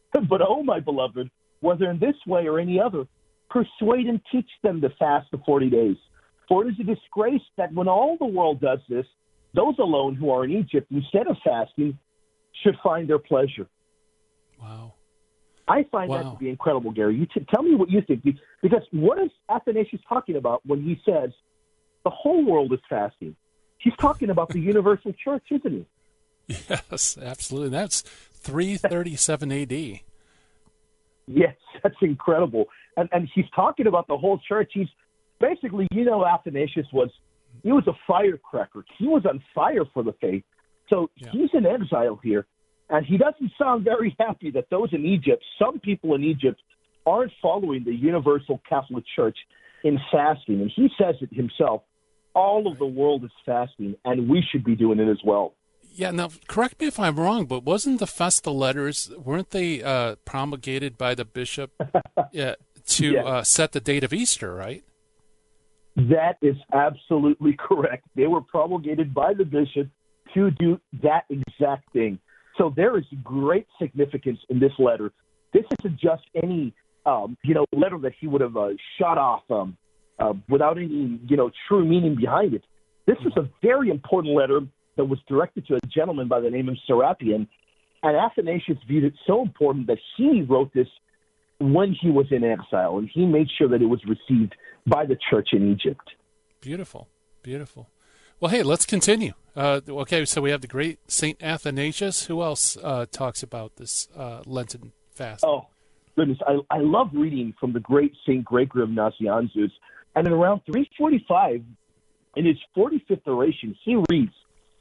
But, oh, my beloved, whether in this way or any other, persuade and teach them to fast the 40 days. For it is a disgrace that when all the world does this, those alone who are in Egypt, instead of fasting, should find their pleasure. Wow. I find that to be incredible, Gary. Tell me what you think. Because what is Athanasius talking about when he says the whole world is fasting? He's talking about the universal church, isn't he? Yes, absolutely. That's 337 A.D. Yes, that's incredible. And he's talking about the whole church. He's basically, Athanasius he was a firecracker. He was on fire for the faith. So he's in exile here. And he doesn't sound very happy that those in Egypt, some people in Egypt, aren't following the universal Catholic Church in fasting. And he says it himself, all of the world is fasting, and we should be doing it as well. Yeah, now, correct me if I'm wrong, but wasn't the Festal Letters, weren't they promulgated by the bishop to set the date of Easter, right? That is absolutely correct. They were promulgated by the bishop to do that exact thing. So there is great significance in this letter. This isn't just any, letter that he would have shot off without any, true meaning behind it. This is a very important letter that was directed to a gentleman by the name of Serapion, and Athanasius viewed it so important that he wrote this when he was in exile, and he made sure that it was received by the church in Egypt. Beautiful, beautiful. Well, hey, let's continue. Okay, so we have the great St. Athanasius. Who else talks about this Lenten fast? Oh, goodness. I love reading from the great St. Gregory of Nazianzus. And in around 345, in his 45th oration, he reads,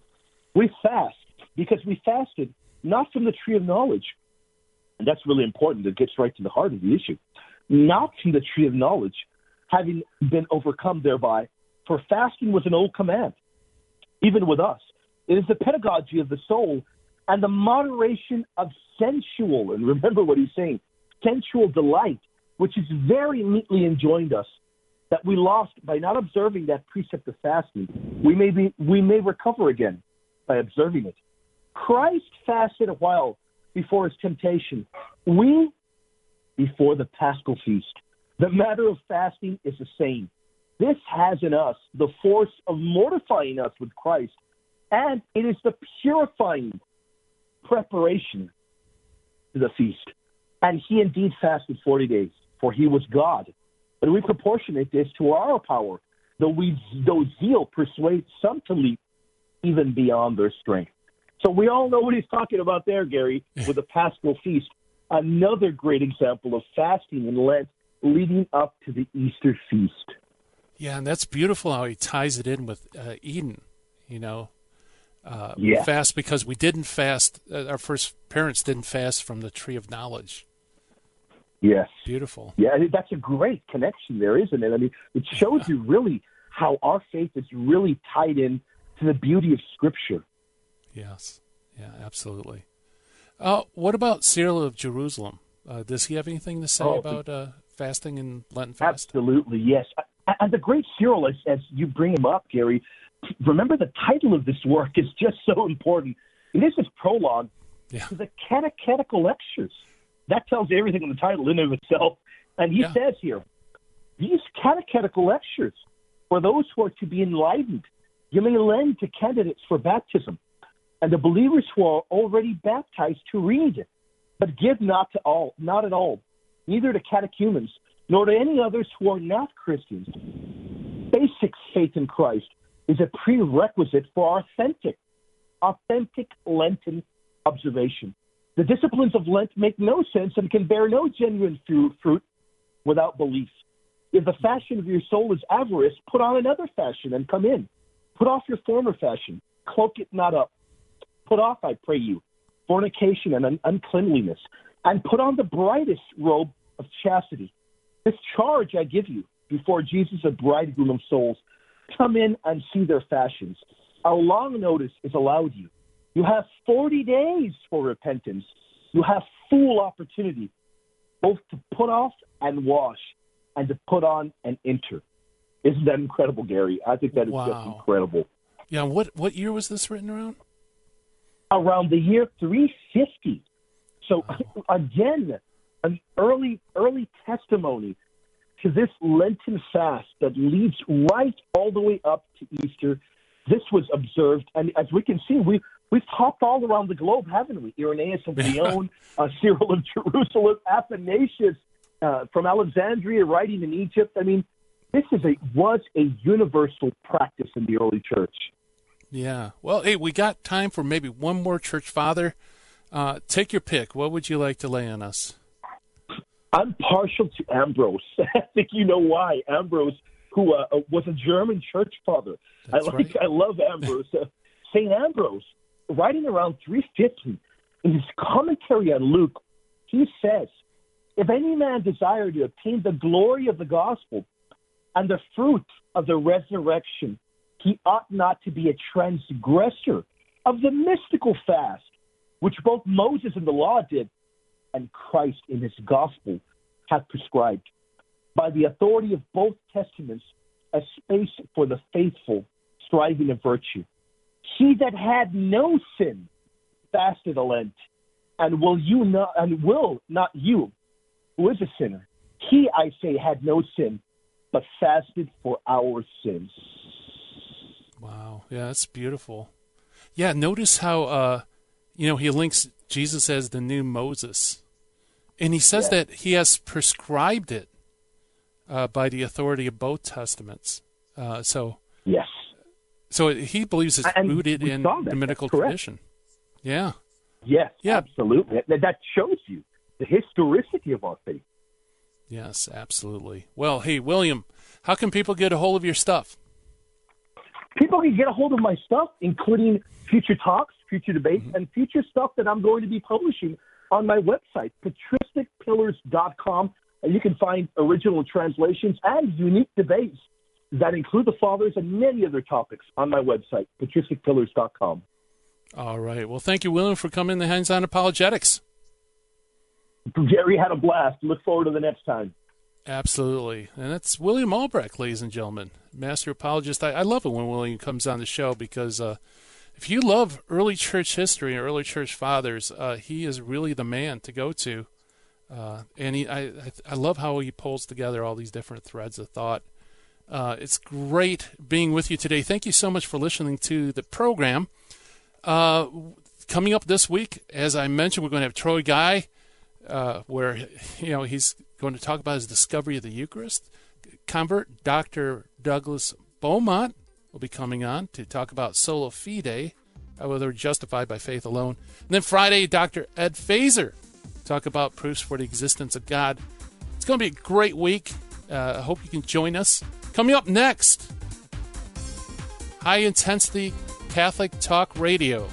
"We fast because we fasted not from the tree of knowledge." And that's really important. It gets right to the heart of the issue. "Not from the tree of knowledge, having been overcome thereby, for fasting was an old command. Even with us, it is the pedagogy of the soul and the moderation of sensual," and remember what he's saying, sensual delight, which is very neatly enjoined us, that we lost by not observing that precept of fasting. We may recover again by observing it. Christ fasted a while before his temptation. We before the Paschal feast. The matter of fasting is the same. This has in us the force of mortifying us with Christ, and it is the purifying preparation to the feast. And he indeed fasted 40 days, for he was God. But we proportionate this to our power, though zeal persuades some to leap even beyond their strength. So we all know what he's talking about there, Gary, with the Paschal feast. Another great example of fasting in Lent leading up to the Easter feast. Yeah, and that's beautiful how he ties it in with Eden, We fast because we didn't fast, our first parents didn't fast from the tree of knowledge. Yes. Beautiful. Yeah, that's a great connection there, isn't it? I mean, it shows you really how our faith is really tied in to the beauty of Scripture. Yes. Yeah, absolutely. What about Cyril of Jerusalem? Does he have anything to say about fasting and Lenten fast? Absolutely, yes. And the great Cyril, as you bring him up, Gary, remember the title of this work is just so important. It is his prologue to the Catechetical Lectures. That tells you everything in the title in and of itself. And he says here, these catechetical lectures, for those who are to be enlightened, you may lend to candidates for baptism, and the believers who are already baptized to read, but give not at all, neither to catechumens, nor to any others who are not Christians. Basic faith in Christ is a prerequisite for authentic Lenten observation. The disciplines of Lent make no sense and can bear no genuine fruit without belief. If the fashion of your soul is avarice, put on another fashion and come in. Put off your former fashion, cloak it not up. Put off, I pray you, fornication and uncleanliness, and put on the brightest robe of chastity. This charge I give you before Jesus, a bridegroom of souls. Come in and see their fashions. A long notice is allowed you. You have 40 days for repentance. You have full opportunity both to put off and wash and to put on and enter. Isn't that incredible, Gary? I think that is just incredible. Yeah, what year was this written around? Around the year 350. So again, an early testimony to this Lenten fast that leads right all the way up to Easter. This was observed, and as we can see, we've hopped all around the globe, haven't we? Irenaeus of Lyon, Cyril of Jerusalem, Athanasius from Alexandria, writing in Egypt. I mean, this was a universal practice in the early church. Yeah. Well, hey, we got time for maybe one more church father. Take your pick. What would you like to lay on us? I'm partial to Ambrose. I think you know why. Ambrose, who was a German church father. Right. I love Ambrose. St. Ambrose, writing around 350, in his commentary on Luke, he says, if any man desire to obtain the glory of the gospel and the fruit of the resurrection, he ought not to be a transgressor of the mystical fast, which both Moses in the law did, and Christ in his gospel hath prescribed. By the authority of both testaments, a space for the faithful striving of virtue. He that had no sin fasted a Lent, and will not you, who is a sinner. He, I say, had no sin, but fasted for our sins. Wow. Yeah, that's beautiful. Yeah, notice how, he links Jesus as the new Moses. And he says that he has prescribed it by the authority of both testaments. Yes. So he believes it's rooted in the Rabbinical tradition. Yeah. Yes, absolutely. That shows you the historicity of our faith. Yes, absolutely. Well, hey, William, how can people get a hold of your stuff? People can get a hold of my stuff, including future talks, future debates, and future stuff that I'm going to be publishing on my website, patristicpillars.com. And you can find original translations and unique debates that include the fathers and many other topics on my website, patristicpillars.com. All right. Well, thank you, William, for coming to Hands On Apologetics. Gary had a blast. Look forward to the next time. Absolutely. And that's William Albrecht, ladies and gentlemen, master apologist. I love it when William comes on the show because if you love early church history and early church fathers, he is really the man to go to. And I love how he pulls together all these different threads of thought. It's great being with you today. Thank you so much for listening to the program. Coming up this week, as I mentioned, we're going to have Troy Guy, where he's going to talk about his discovery of the Eucharist. Convert Dr. Douglas Beaumont will be coming on to talk about sola fide, whether we're justified by faith alone. And then Friday, Dr. Ed Fazer talk about proofs for the existence of God. It's going to be a great week. I hope you can join us. Coming up next, High Intensity Catholic Talk Radio.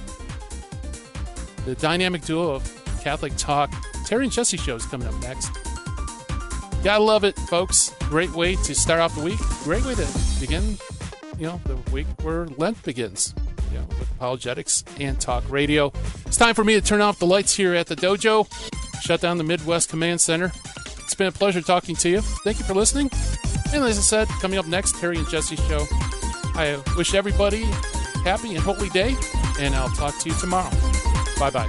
The dynamic duo of Catholic Talk, Terry and Jesse Show, is coming up next. Gotta love it, folks. Great way to start off the week. Great way to begin, the week where Lent begins, with apologetics and talk radio. It's time for me to turn off the lights here at the dojo, shut down the Midwest Command Center. It's been a pleasure talking to you. Thank you for listening. And as I said, coming up next, Terry and Jesse Show. I wish everybody a happy and holy day, and I'll talk to you tomorrow. Bye-bye.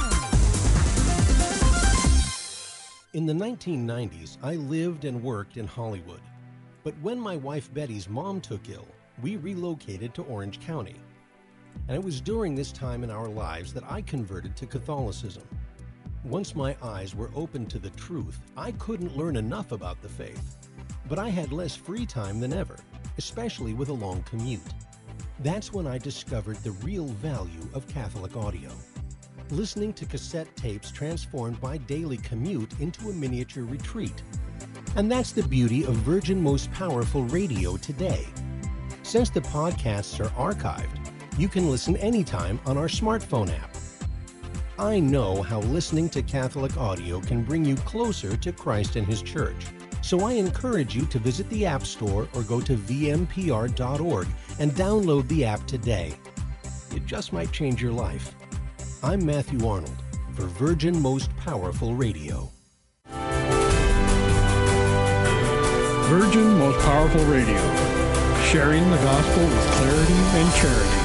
In the 1990s, I lived and worked in Hollywood. But when my wife Betty's mom took ill, we relocated to Orange County. And it was during this time in our lives that I converted to Catholicism. Once my eyes were opened to the truth, I couldn't learn enough about the faith. But I had less free time than ever, especially with a long commute. That's when I discovered the real value of Catholic audio. Listening to cassette tapes transformed my daily commute into a miniature retreat. And that's the beauty of Virgin Most Powerful Radio today. Since the podcasts are archived, you can listen anytime on our smartphone app. I know how listening to Catholic audio can bring you closer to Christ and His Church. So I encourage you to visit the App Store or go to vmpr.org and download the app today. It just might change your life. I'm Matthew Arnold for Virgin Most Powerful Radio. Virgin Most Powerful Radio, sharing the gospel with clarity and charity.